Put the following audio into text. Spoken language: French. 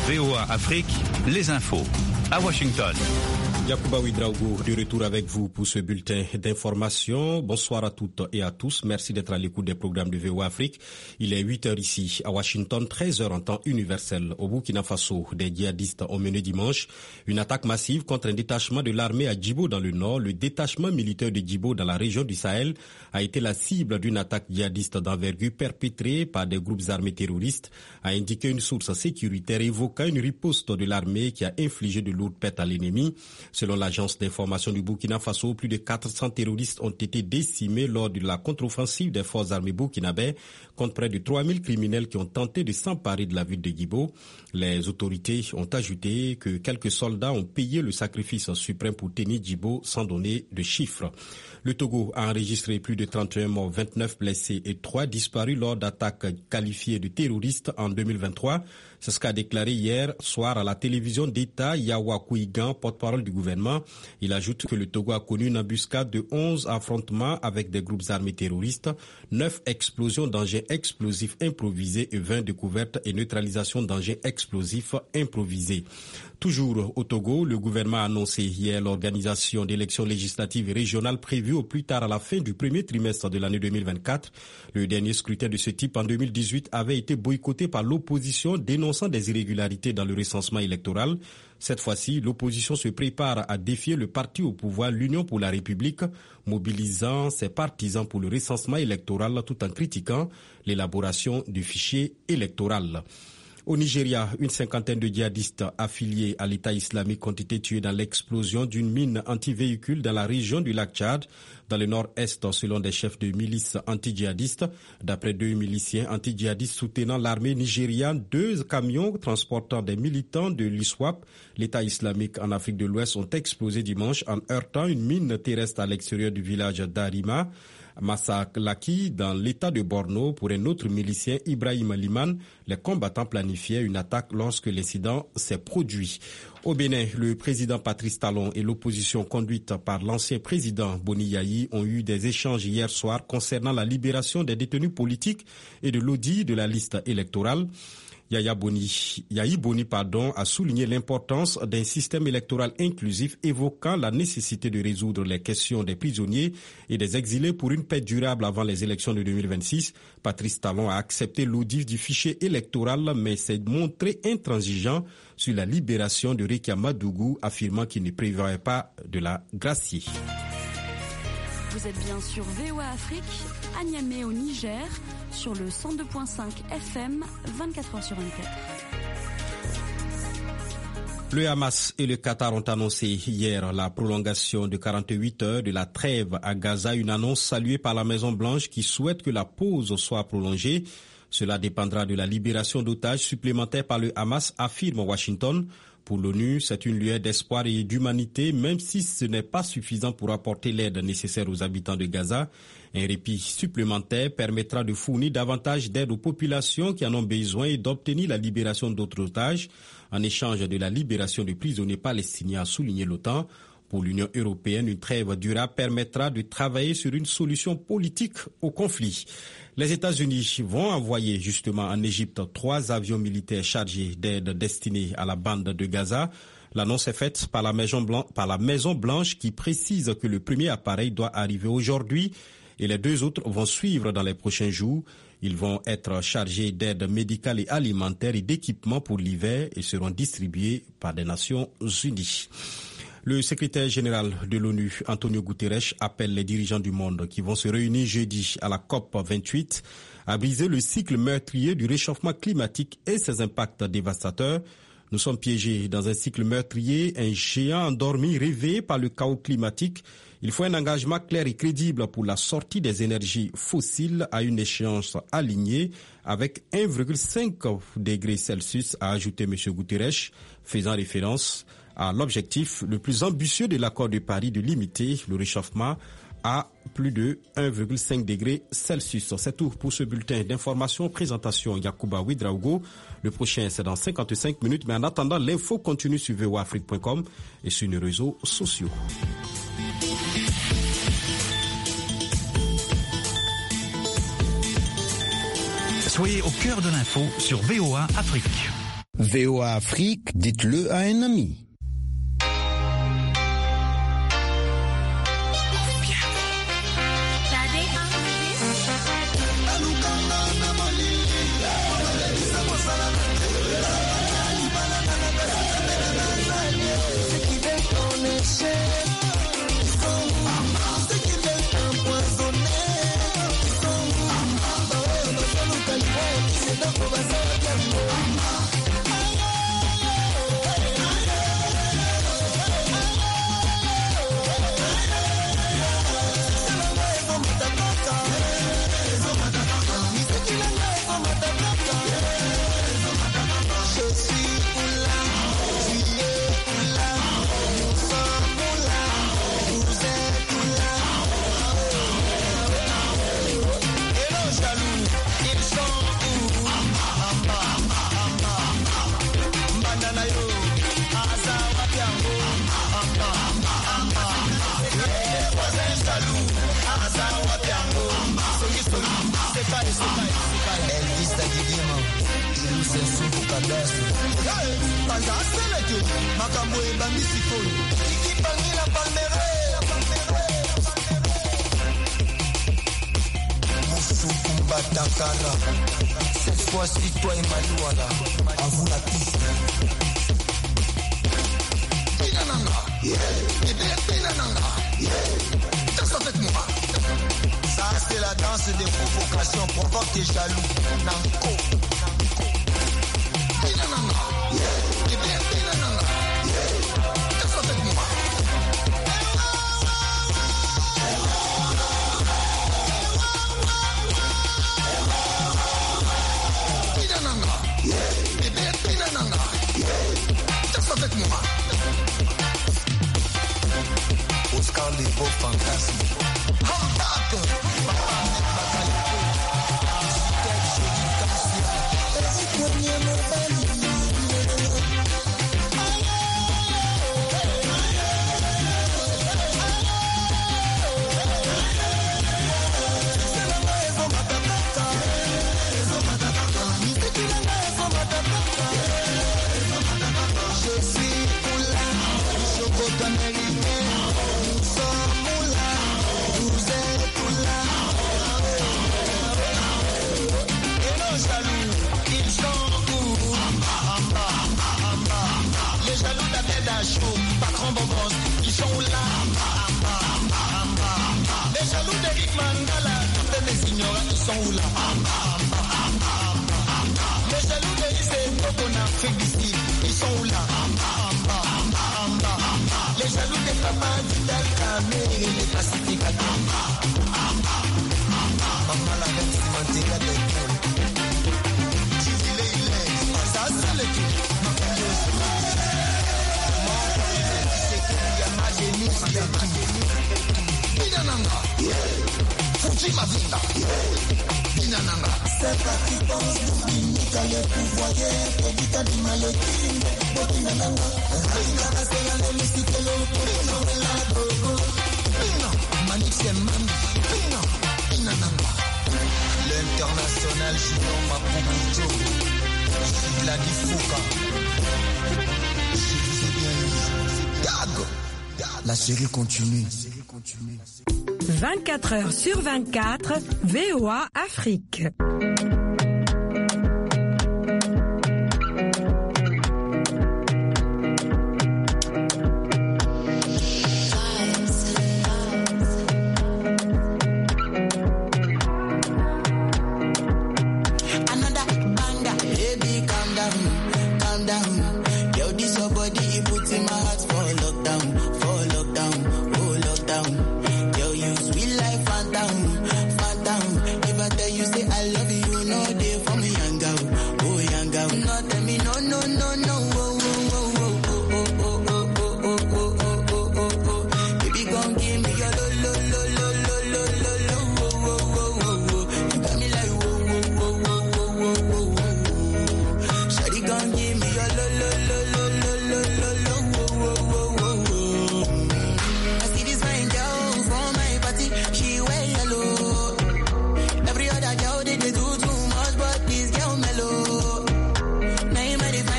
VOA Afrique, les infos à Washington. Yacouba Ouedraogo, de retour avec vous pour ce bulletin d'information. Bonsoir à toutes et à tous. Merci d'être à l'écoute des programmes de VOA Afrique. Il est 8h ici à Washington, 13h en temps universel. Au Burkina Faso, des djihadistes ont mené dimanche une attaque massive contre un détachement de l'armée à Djibo dans le nord. Le détachement militaire de Djibo dans la région du Sahel a été la cible d'une attaque djihadiste d'envergure perpétrée par des groupes armés terroristes, a indiqué une source sécuritaire évoquant une riposte de l'armée qui a infligé de lourdes pertes à l'ennemi. Selon l'agence d'information du Burkina Faso, plus de 400 terroristes ont été décimés lors de la contre-offensive des forces armées burkinabè contre près de 3000 criminels qui ont tenté de s'emparer de la ville de Djibo. Les autorités ont ajouté que quelques soldats ont payé le sacrifice suprême pour tenir Djibo sans donner de chiffres. Le Togo a enregistré plus de 31 morts, 29 blessés et 3 disparus lors d'attaques qualifiées de terroristes en 2023. C'est ce qu'a déclaré hier soir à la télévision d'État Yawa Kouigan, porte-parole du gouvernement. Il ajoute que le Togo a connu une embuscade de 11 affrontements avec des groupes armés terroristes, 9 explosions d'engins explosifs improvisés et 20 découvertes et neutralisations d'engins explosifs improvisés. Toujours au Togo, le gouvernement a annoncé hier l'organisation d'élections législatives et régionales prévues au plus tard à la fin du premier trimestre de l'année 2024. Le dernier scrutin de ce type en 2018 avait été boycotté par l'opposition dénonçant des irrégularités dans le recensement électoral. Cette fois-ci, l'opposition se prépare à défier le parti au pouvoir, l'Union pour la République, mobilisant ses partisans pour le recensement électoral tout en critiquant l'élaboration du fichier électoral. Au Nigeria, une cinquantaine de djihadistes affiliés à l'État islamique ont été tués dans l'explosion d'une mine anti-véhicule dans la région du lac Tchad, dans le nord-est, selon des chefs de milices anti-djihadistes. D'après 2 miliciens anti-djihadistes soutenant l'armée nigériane, 2 camions transportant des militants de l'ISWAP, l'État islamique en Afrique de l'Ouest, ont explosé dimanche en heurtant une mine terrestre à l'extérieur du village d'Arima, Massaklaki, dans l'état de Borno. Pour un autre milicien, Ibrahim Liman, les combattants planifiaient une attaque lorsque l'incident s'est produit. Au Bénin, le président Patrice Talon et l'opposition conduite par l'ancien président Boni Yayi ont eu des échanges hier soir concernant la libération des détenus politiques et de l'audit de la liste électorale. Yayi Boni a souligné l'importance d'un système électoral inclusif, évoquant la nécessité de résoudre les questions des prisonniers et des exilés pour une paix durable avant les élections de 2026. Patrice Talon a accepté l'audit du fichier électoral, mais s'est montré intransigeant sur la libération de Rekia Madougou, affirmant qu'il ne prévoyait pas de la gracier. Vous êtes bien sur VOA Afrique, à Niamey au Niger, sur le 102.5 FM, 24h sur 24. Le Hamas et le Qatar ont annoncé hier la prolongation de 48 heures de la trêve à Gaza, une annonce saluée par la Maison-Blanche qui souhaite que la pause soit prolongée. Cela dépendra de la libération d'otages supplémentaires par le Hamas, affirme Washington. Pour l'ONU, c'est une lueur d'espoir et d'humanité, même si ce n'est pas suffisant pour apporter l'aide nécessaire aux habitants de Gaza. Un répit supplémentaire permettra de fournir davantage d'aide aux populations qui en ont besoin et d'obtenir la libération d'autres otages, en échange de la libération de prisonniers palestiniens, a souligné l'OTAN. Pour l'Union européenne, une trêve durable permettra de travailler sur une solution politique au conflit. Les États-Unis vont envoyer justement en Égypte 3 avions militaires chargés d'aide destinés à la bande de Gaza. L'annonce est faite par la Maison-Blanche qui précise que le premier appareil doit arriver aujourd'hui et les 2 autres vont suivre dans les prochains jours. Ils vont être chargés d'aide médicale et alimentaire et d'équipements pour l'hiver et seront distribués par des Nations Unies. Le secrétaire général de l'ONU, Antonio Guterres, appelle les dirigeants du monde qui vont se réunir jeudi à la COP 28 à briser le cycle meurtrier du réchauffement climatique et ses impacts dévastateurs. Nous sommes piégés dans un cycle meurtrier, un géant endormi réveillé par le chaos climatique. Il faut un engagement clair et crédible pour la sortie des énergies fossiles à une échéance alignée avec 1,5 degré Celsius, a ajouté M. Guterres, faisant référence à l'objectif le plus ambitieux de l'accord de Paris de limiter le réchauffement à plus de 1,5 degré Celsius. C'est tout pour ce bulletin d'information. Présentation Yacouba Ouedraogo. Le prochain, c'est dans 55 minutes. Mais en attendant, l'info continue sur voafrique.com et sur nos réseaux sociaux. Soyez au cœur de l'info sur VOA Afrique. VOA Afrique, dites-le à un ami. Cette fois-ci, toi et Malouala, à vous la piste. Ça, c'est la danse des provocations, provoque tes jaloux. Nanko. Oscar les beaux fantasmes. L'international Junior Maputo, la Difouka. Je vous ai bien eu. Dag. La série continue. 24 heures sur 24, VOA Afrique. No,